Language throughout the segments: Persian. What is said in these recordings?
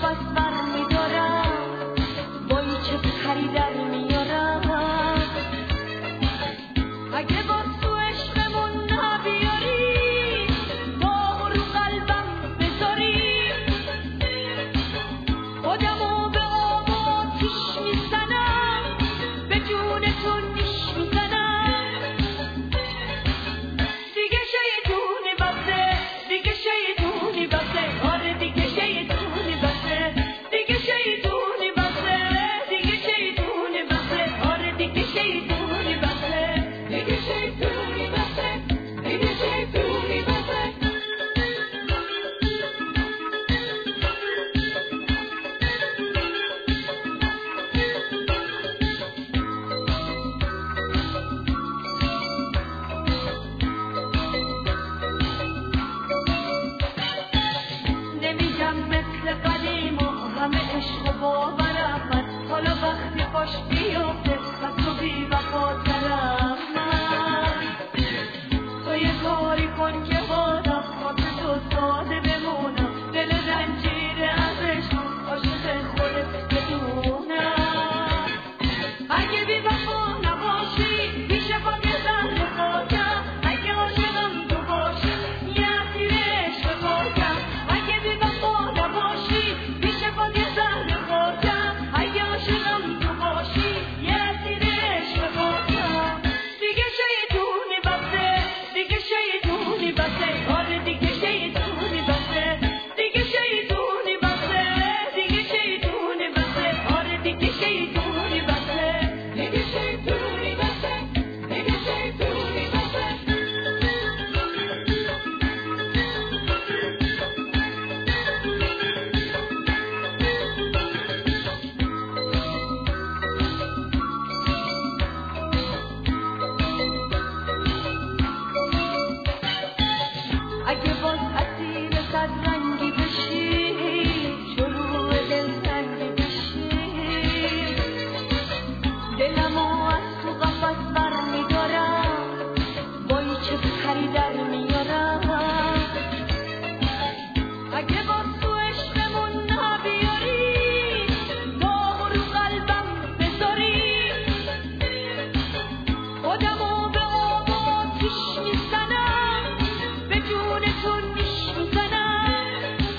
قفس برمیدارم، با این چه پری در میارم. اگه با تو عشقمون نبیاری، داغ رو قلبم بذاری، خودمو به آب و آتیش میزنم، به جون تو نیش میزنم. دیگه شیطونی بسه، دیگه شیطونی بسه، آره دیگه شیطونی بسه، دیگه شیطونی بسه، دیگه شیطونی بسه، آره دیگه شیطونی بسه، دیگه شیطونی بسه، دیگه شیطونی بسه. نمیگم مثل قدیم و همه عشق و باورم من، حالا وقتی باش بیفته و تو بی وفاترم من. تو یه کاری کن که بادم واسه تو ساده بمونم، دل رنجیده از عشق عاشق خودت بدونم. اگه بی وفا نباشی پیش پا بزن خاکم، اگه عاشقم تو باشی یه اسیر عشق خاکم. اگه بی وفا نباشی پیش پا بزن خاکم، اگه عاشقم تو باشی یه اسیر عشق خاکم. دیگه شیطونی بسه، دیگه شیطونی بسه، آره دیگه شیطونی بسه، دیگه شیطونی بسه، دیگه شیطونی بسه، آره دیگه شیطونی بسه، دیگه شیطونی بسه، دیگه شیطونی بسه. اگه باز اسیر صد رنگی بشی، شروع دلتنگی بشی، دلمو از تو قفس برمیدارم، با این چه پری در میارم. اگه با تو عشقمون نبیاری، داغ رو قلبم بذاری، خودمو به آب و آتیش میزنم، به جون تو نیش میزنم.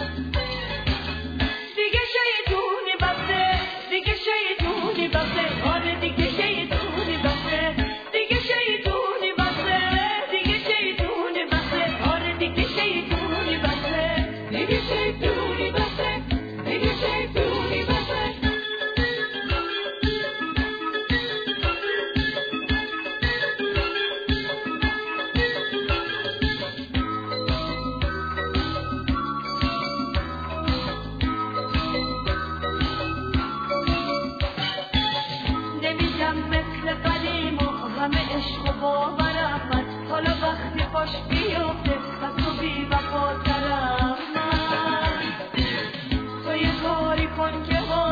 دیگه شیطونی بسه، دیگه شیطونی بسه، آره دیگه شیطونی بسه، دیگه شیطونی بسه، دیگه شیطونی بسه، آره دیگه شیطونی بسه، دیگه شیطونی بسه، دیگه شیطونی بسه. نمیگم مثل قدیم و همه عشق و باورم من، حالا وقتی باش بیفته و تو بی وفاترم من. تو یه کاری کن که